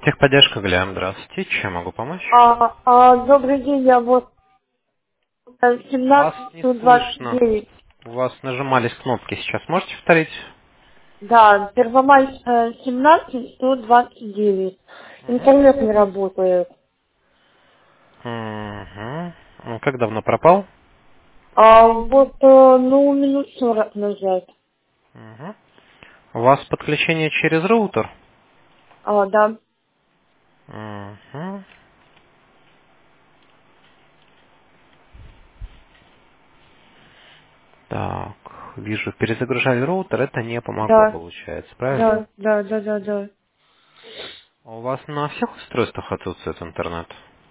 Техподдержка, Глям, здравствуйте. Чем могу помочь? Добрый день, я вот Вас 17 не слышно. 129. У вас нажимались кнопки. Сейчас можете повторить? Да, Первомайская 17 129. Угу. Интернет не работает. Угу. Как давно пропал? Минут 40 назад. Угу. У вас подключение через роутер? Да, Угу. Так, вижу, перезагружали роутер, это не помогло, да, получается, правильно? да. У вас на всех устройствах отсутствует интернет?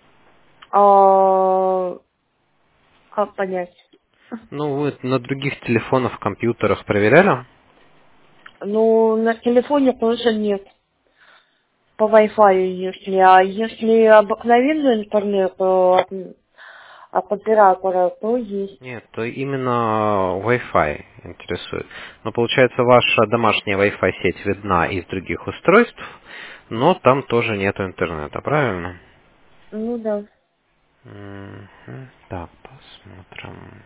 А, как понять? Ну, вы на других телефонах, компьютерах проверяли? Ну, на телефоне тоже нет. По Wi-Fi если. А если обыкновенный интернет от оператора, то есть. Нет, то именно Wi-Fi интересует. Но получается, ваша домашняя Wi-Fi сеть видна из других устройств, но там тоже нет интернета, правильно? Ну да. Мгм. Так, посмотрим.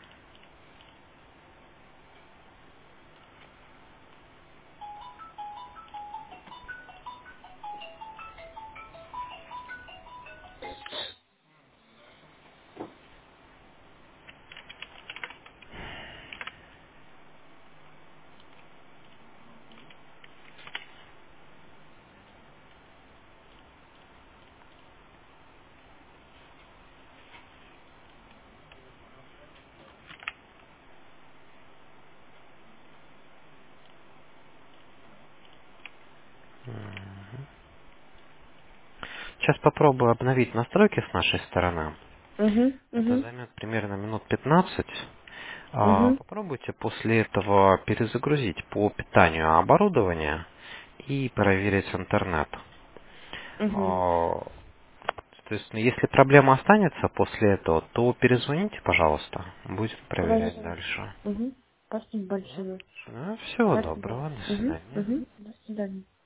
Сейчас попробую обновить настройки с нашей стороны. Угу, Это угу, займет примерно минут 15. угу, Попробуйте после этого перезагрузить по питанию оборудование и проверить интернет. угу. А, То есть, ну, если проблема останется после этого, то перезвоните, пожалуйста. Будем проверять Хорошо. дальше. Угу. Спасибо большое. Всего Спасибо. доброго. До Угу, свидания. угу. До свидания.